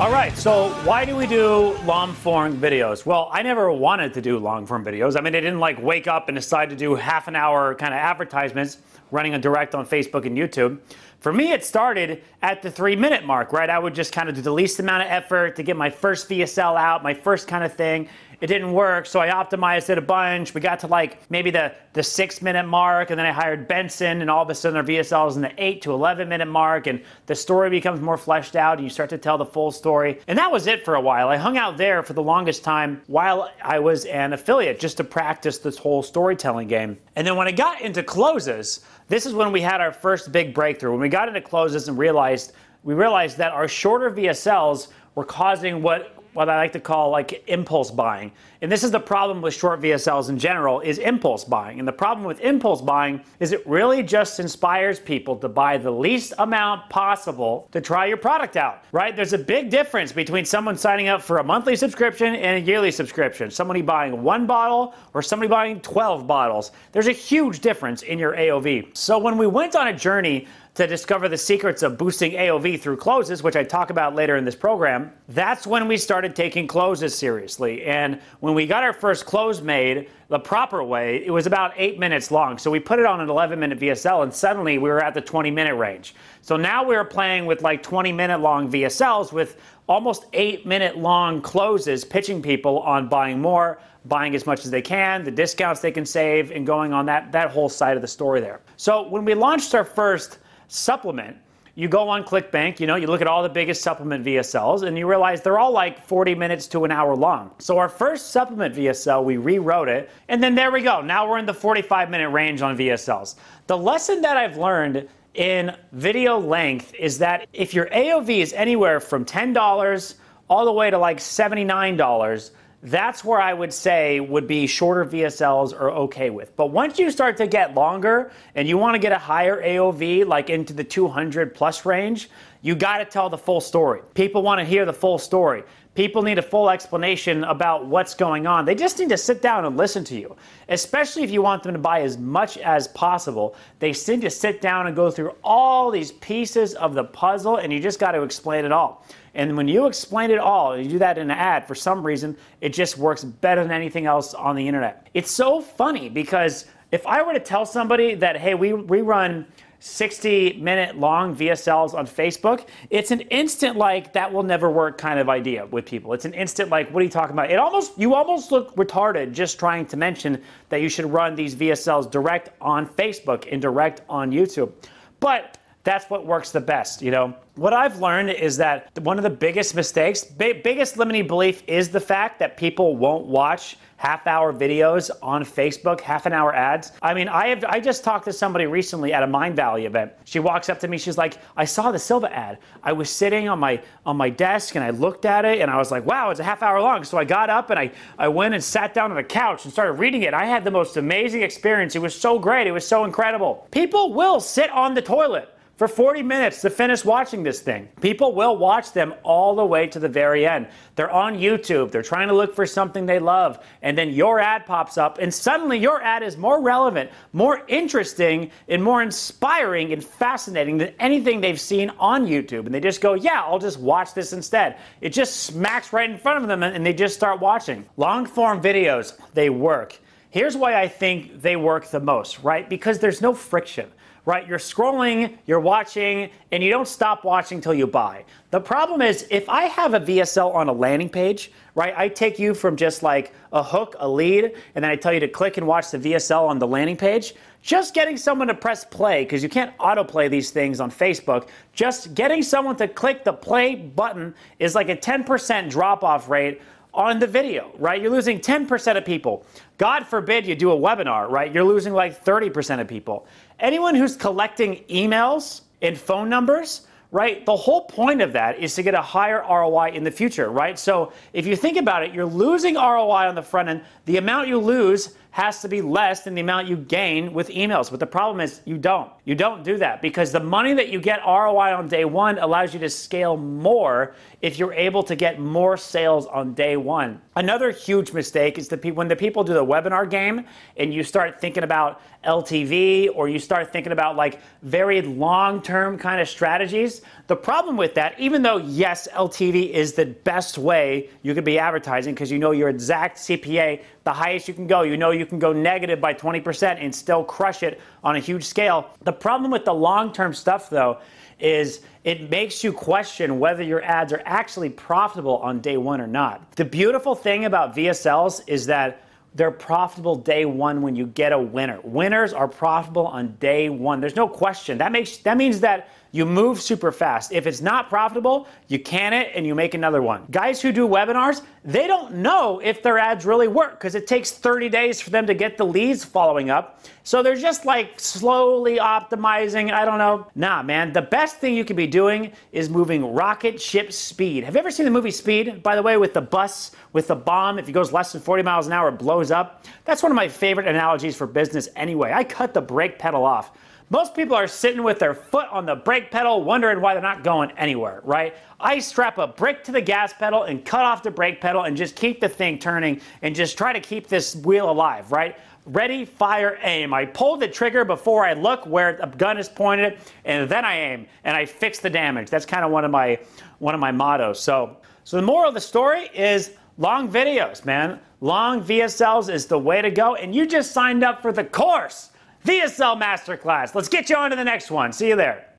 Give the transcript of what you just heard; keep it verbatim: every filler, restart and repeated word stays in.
All right, so why do we do long-form videos? Well, I never wanted to do long-form videos. I mean, I didn't like wake up and decide to do half an hour kind of advertisements running a direct on Facebook and YouTube. For me, it started at the three minute mark, right? I would just kind of do the least amount of effort to get my first V S L out, my first kind of thing. It didn't work, so I optimized it a bunch. We got to like maybe the, the six minute mark, and then I hired Benson, and all of a sudden our V S L is in the eight to eleven minute mark, and the story becomes more fleshed out, and you start to tell the full story. And that was it for a while. I hung out there for the longest time while I was an affiliate, just to practice this whole storytelling game. And then when I got into closes, this is when we had our first big breakthrough. When we got into closes and realized, we realized that our shorter V S Ls were causing what what I like to call like impulse buying. And this is the problem with short V S Ls in general, is impulse buying. And the problem with impulse buying is it really just inspires people to buy the least amount possible to try your product out, right? There's a big difference between someone signing up for a monthly subscription and a yearly subscription. Somebody buying one bottle or somebody buying twelve bottles. There's a huge difference in your A O V. So when we went on a journey to discover the secrets of boosting A O V through closes, which I talk about later in this program, that's when we started taking closes seriously. And when we got our first close made the proper way, it was about eight minutes long. So we put it on an eleven minute V S L, and suddenly we were at the twenty minute range. So now we were playing with like twenty minute long V S Ls with almost eight minute long closes, pitching people on buying more, buying as much as they can, the discounts they can save, and going on that, that whole side of the story there. So when we launched our first supplement, you go on ClickBank, you know, you look at all the biggest supplement V S Ls, and you realize they're all like forty minutes to an hour long. So our first supplement V S L, we rewrote it, and then there we go. Now we're in the forty-five minute range on V S Ls. The lesson that I've learned in video length is that if your A O V is anywhere from ten dollars all the way to like seventy-nine dollars, that's where I would say would be shorter V S Ls are okay with. But once you start to get longer and you want to get a higher A O V, like into the two hundred plus range, you got to tell the full story. People want to hear the full story. People need a full explanation about what's going on. They just need to sit down and listen to you, especially if you want them to buy as much as possible. They need to sit down and go through all these pieces of the puzzle, and you just got to explain it all. And when you explain it all, you do that in an ad, for some reason, it just works better than anything else on the internet. It's so funny because if I were to tell somebody that, hey, we, we run sixty minute long V S Ls on Facebook, it's an instant like that will never work kind of idea with people. It's an instant like, what are you talking about? It almost, you almost look retarded just trying to mention that you should run these V S Ls direct on Facebook and direct on YouTube. But that's what works the best, you know? What I've learned is that one of the biggest mistakes, big, biggest limiting belief is the fact that people won't watch half-hour videos on Facebook, half-an-hour ads. I mean, I have I just talked to somebody recently at a Mindvalley event. She walks up to me, she's like, I saw the Silva ad. I was sitting on my on my desk and I looked at it and I was like, wow, it's a half hour long. So I got up and I, I went and sat down on the couch and started reading it. I had the most amazing experience. It was so great. It was so incredible. People will sit on the toilet for forty minutes to finish watching this thing. People will watch them all the way to the very end. They're on YouTube, they're trying to look for something they love, and then your ad pops up, and suddenly your ad is more relevant, more interesting, and more inspiring and fascinating than anything they've seen on YouTube. And they just go, yeah, I'll just watch this instead. It just smacks right in front of them, and they just start watching. Long-form videos, they work. Here's why I think they work the most, right? Because there's no friction. Right, you're scrolling, you're watching, and you don't stop watching till you buy. The problem is, if I have a V S L on a landing page, right, I take you from just like a hook, a lead, and then I tell you to click and watch the V S L on the landing page, just getting someone to press play, because you can't autoplay these things on Facebook, just getting someone to click the play button is like a ten percent drop-off rate on the video, right? You're losing ten percent of people. God forbid you do a webinar, right? You're losing like thirty percent of people. Anyone who's collecting emails and phone numbers, right? The whole point of that is to get a higher R O I in the future, right? So if you think about it, you're losing R O I on the front end. The amount you lose has to be less than the amount you gain with emails. But the problem is you don't. You don't do that because the money that you get R O I on day one allows you to scale more if you're able to get more sales on day one. Another huge mistake is that when the people do the webinar game and you start thinking about L T V or you start thinking about like very long-term kind of strategies, the problem with that, even though yes, L T V is the best way you could be advertising because you know your exact C P A, the highest you can go, you know you can go negative by twenty percent and still crush it on a huge scale. The problem with the long-term stuff though is it makes you question whether your ads are actually profitable on day one or not. The beautiful thing about V S Ls is that they're profitable day one when you get a winner. Winners are profitable on day one. There's no question. That makes that means that you move super fast. If it's not profitable, you can it and you make another one. Guys who do webinars, they don't know if their ads really work because it takes thirty days for them to get the leads following up. So they're just like slowly optimizing. I don't know. Nah, man, the best thing you can be doing is moving rocket ship speed. Have you ever seen the movie Speed? By the way, with the bus, with the bomb, if it goes less than forty miles an hour, it blows up. That's one of my favorite analogies for business anyway. I cut the brake pedal off. Most people are sitting with their foot on the brake pedal wondering why they're not going anywhere, right? I strap a brake to the gas pedal and cut off the brake pedal and just keep the thing turning and just try to keep this wheel alive, right? Ready, fire, aim. I pull the trigger before I look where the gun is pointed and then I aim and I fix the damage. That's kind of one of my one of my mottos. So, so the moral of the story is long videos, man. Long V S Ls is the way to go and you just signed up for the course. V S L Masterclass. Let's get you on to the next one. See you there.